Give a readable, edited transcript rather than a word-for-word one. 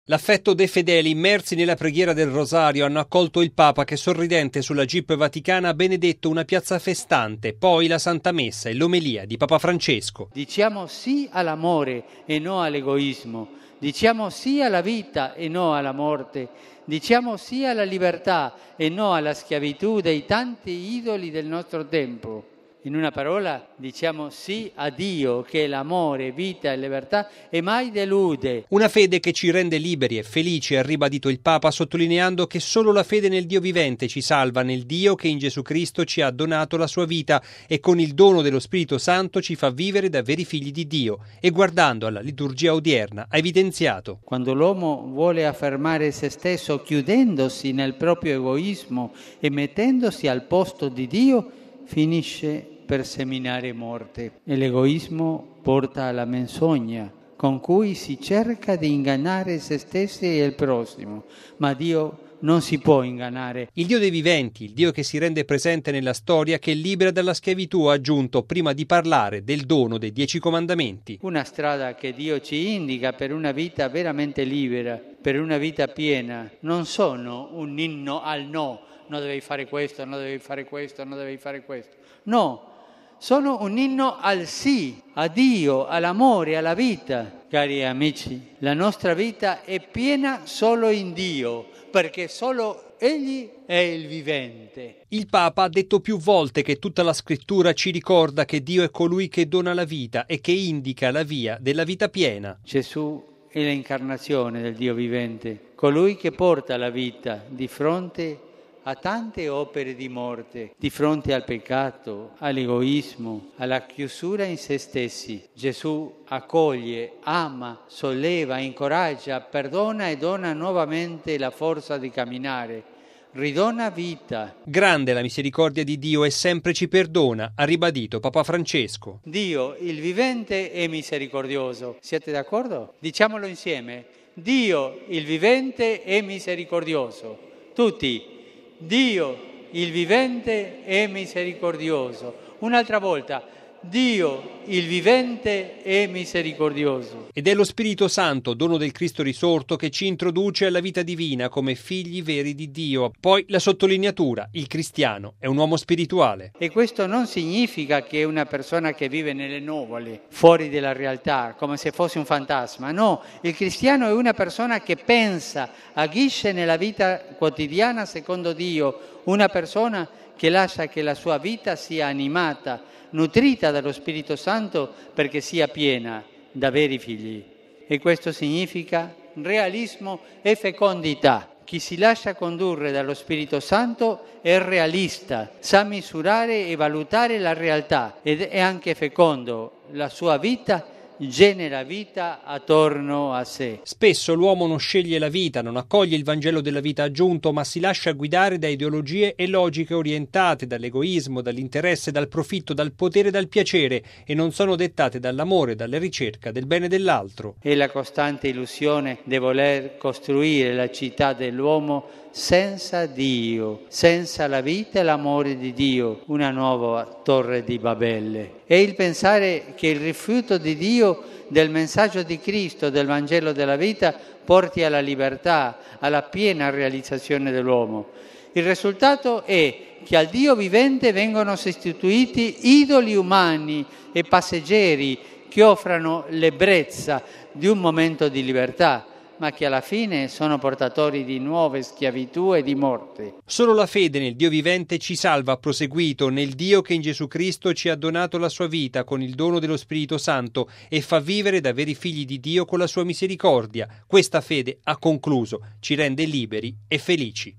L'affetto dei fedeli immersi nella preghiera del Rosario hanno accolto il Papa che sorridente sulla Jeep vaticana ha benedetto una piazza festante, poi la Santa Messa e l'omelia di Papa Francesco. Diciamo sì all'amore e no all'egoismo, diciamo sì alla vita e no alla morte, diciamo sì alla libertà e no alla schiavitù dei tanti idoli del nostro tempo. In una parola diciamo sì a Dio che è l'amore, vita e libertà e mai delude. Una fede che ci rende liberi e felici, ha ribadito il Papa sottolineando che solo la fede nel Dio vivente ci salva, nel Dio che in Gesù Cristo ci ha donato la sua vita e con il dono dello Spirito Santo ci fa vivere da veri figli di Dio. E guardando alla liturgia odierna ha evidenziato: quando l'uomo vuole affermare se stesso chiudendosi nel proprio egoismo e mettendosi al posto di Dio, finisce per seminare morte e l'egoismo porta alla menzogna con cui si cerca di ingannare se stessi e il prossimo, ma Dio non si può ingannare. Il Dio dei viventi, il Dio che si rende presente nella storia, che libera dalla schiavitù, ha aggiunto prima di parlare del dono dei 10 comandamenti. Una strada che Dio ci indica per una vita veramente libera, per una vita piena, non sono un inno al no. Non devi fare questo, non devi fare questo, non devi fare questo. No, sono un inno al sì, a Dio, all'amore, alla vita. Cari amici, la nostra vita è piena solo in Dio, perché solo Egli è il vivente. Il Papa ha detto più volte che tutta la Scrittura ci ricorda che Dio è colui che dona la vita e che indica la via della vita piena. Gesù è l'incarnazione del Dio vivente, colui che porta la vita di fronte a tante opere di morte, di fronte al peccato, all'egoismo, alla chiusura in se stessi. Gesù accoglie, ama, solleva, incoraggia, perdona e dona nuovamente la forza di camminare. Ridona vita. Grande la misericordia di Dio e sempre ci perdona, ha ribadito Papa Francesco. Dio, il vivente, è misericordioso. Siete d'accordo? Diciamolo insieme. Dio, il vivente, è misericordioso. Tutti. Dio, il vivente, è misericordioso. Un'altra volta, Dio, il vivente, è misericordioso. Ed è lo Spirito Santo, dono del Cristo risorto, che ci introduce alla vita divina come figli veri di Dio. Poi la sottolineatura, il cristiano è un uomo spirituale. E questo non significa che è una persona che vive nelle nuvole, fuori dalla realtà, come se fosse un fantasma. No, il cristiano è una persona che pensa, agisce nella vita quotidiana secondo Dio, una persona che lascia che la sua vita sia animata, nutrita dallo Spirito Santo perché sia piena da veri figli. E questo significa realismo e fecondità. Chi si lascia condurre dallo Spirito Santo è realista, sa misurare e valutare la realtà ed è anche fecondo. La sua vita genera vita attorno a sé. Spesso l'uomo non sceglie la vita, non accoglie il Vangelo della vita aggiunto, ma si lascia guidare da ideologie e logiche orientate dall'egoismo, dall'interesse, dal profitto, dal potere, dal piacere e non sono dettate dall'amore, dalla ricerca del bene dell'altro. È la costante illusione di voler costruire la città dell'uomo senza Dio, senza la vita e l'amore di Dio, una nuova torre di Babele. È il pensare che il rifiuto di Dio, del messaggio di Cristo, del Vangelo della vita, porti alla libertà, alla piena realizzazione dell'uomo. Il risultato è che al Dio vivente vengono sostituiti idoli umani e passeggeri che offrono l'ebbrezza di un momento di libertà, ma che alla fine sono portatori di nuove schiavitù e di morte. Solo la fede nel Dio vivente ci salva, ha proseguito, nel Dio che in Gesù Cristo ci ha donato la sua vita con il dono dello Spirito Santo e fa vivere da veri figli di Dio con la sua misericordia. Questa fede, ha concluso, ci rende liberi e felici.